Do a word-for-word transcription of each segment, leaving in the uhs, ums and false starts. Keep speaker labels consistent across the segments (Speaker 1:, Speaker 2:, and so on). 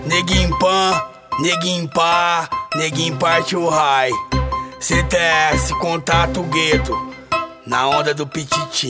Speaker 1: Neguinho pan, neguinho pá, neguinho parte o raio. C T S, contato gueto, na onda do pititim.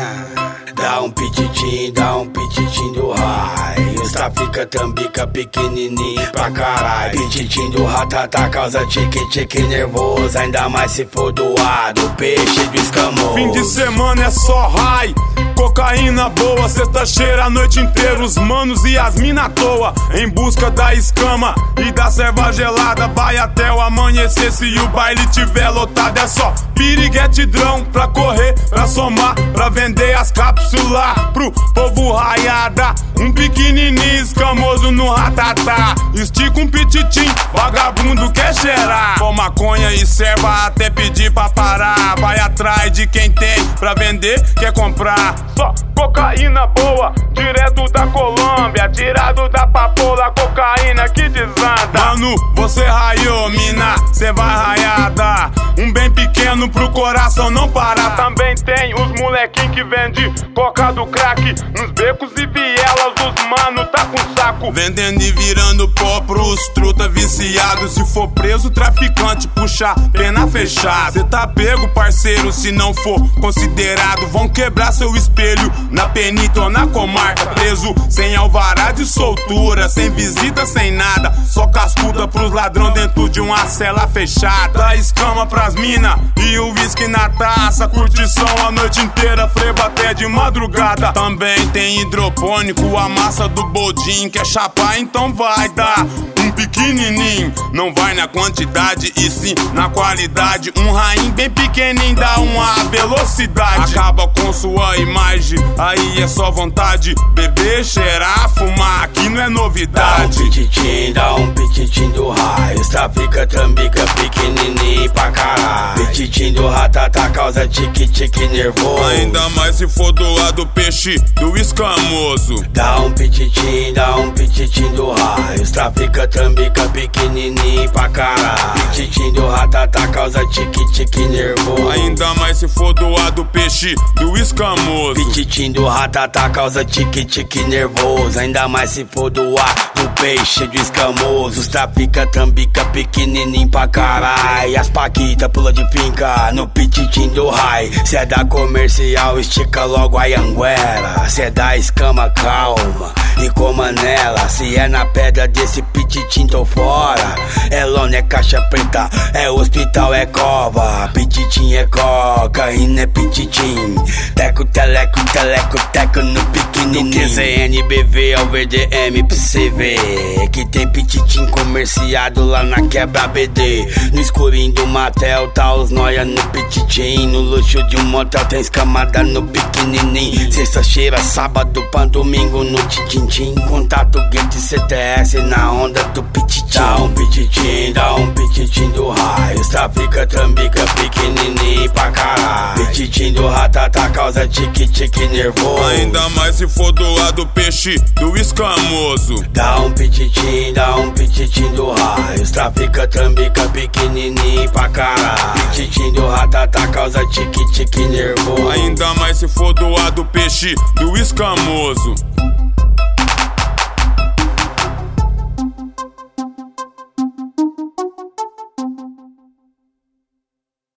Speaker 1: Dá um pititim, dá um pititim do raio. Os fica tambica pequenininho pra caralho. Pititim do ratatá causa tique-tique nervoso. Ainda mais se for doado, peixe do escamoso.
Speaker 2: Fim de semana é só raio, cocaína boa, sexta cheira a noite inteira. Os manos e as mina à toa, em busca da escama e da serva gelada. Vai até o amanhecer, se o baile tiver lotado. É só piriguetidrão pra correr, pra somar, pra vender as cápsulas pro povo raiada. Um pequenininho escamoso no ratatá, estica um pititim, vagabundo quer cheirar. Com maconha e serva até pedir pra parar. Vai atrás de quem tem pra vender, quer comprar. Só cocaína boa, direto da Colômbia, tirado da papoula, cocaína que desanda. Mano, você raiou, mina, cê vai raiada. Um bem pequeno pro coração não parar. Também tem os molequinhos que vende coca do crack nos becos e vielas, os mano tá com saco, vendendo e virando pó pros truta viciado. Se for preso, traficante, puxa pena fechada. Cê tá pego, parceiro, se não for considerado. Vão quebrar seu espelho na penita ou na comarca. Preso sem alvará de soltura, sem visita, sem nada. Só cascuda pros ladrão dentro de uma cela fechada. Dá escama pras mina e o uísque na taça. Curtição a noite inteira, frevo até de madrugada. Também tem hidropônico, a massa do bodinho. Quer chapar, então vai dar um pequenininho. Não vai na quantidade e sim na qualidade. Um rainho bem pequenininho dá uma velocidade. Acaba com sua imagem, aí é só vontade. Beber, cheirar, fumar, aqui não é novidade.
Speaker 1: Dá um pititim, dá um pititim do raio. Os fica trambica pequenininho pra caralho. Pititim do ratatá causa tique-tique nervoso.
Speaker 2: Ainda mais se for doado peixe do escamoso.
Speaker 1: Dá um pititim, dá um pititim do raio. Os fica trambica pequenininho pra caralho. Pititim do ratatá causa tique-tique nervoso.
Speaker 2: Ainda mais se for doado peixe do escamoso.
Speaker 1: Pititim do ratatá causa tique-tique nervoso. Ainda mais se for doar do peixe do escamoso. Os fica trambica pequenininho pra caralho. As paquita pula de pinca no pititim do raio. Cê é da comercial, estica logo a anguera. Cê é da escama, calma e coma nela. Se é na pedra desse pititim, tô fora. É lona, é caixa preta, é hospital, é cova. Pititim é cocaína, é pititim. Teco, teleco, teleco, teco no pequenininho. Do Q Z N B V ao V D M pra cê ver que tem pititim comerciado lá na quebra B D. No escurinho do motel tá os noia no pititim. No luxo de um motel tem escamada no pequenininho. Sexta cheira, sábado pra domingo no titintim. Contato gueto e C T S na onda do pititim. Dá um pititim, dá um pititim do raio. Os fica trambica pequenininho pra caralho. Pititim do ratatá causa tique-tique nervoso.
Speaker 2: Ainda mais se for doado peixe do escamoso.
Speaker 1: Dá um pititim, dá um pititim do raio. Os fica trambica pequenininho pra caralho. Pititim do ratatá causa tique-tique nervoso.
Speaker 2: Ainda mais se for doado peixe do escamoso.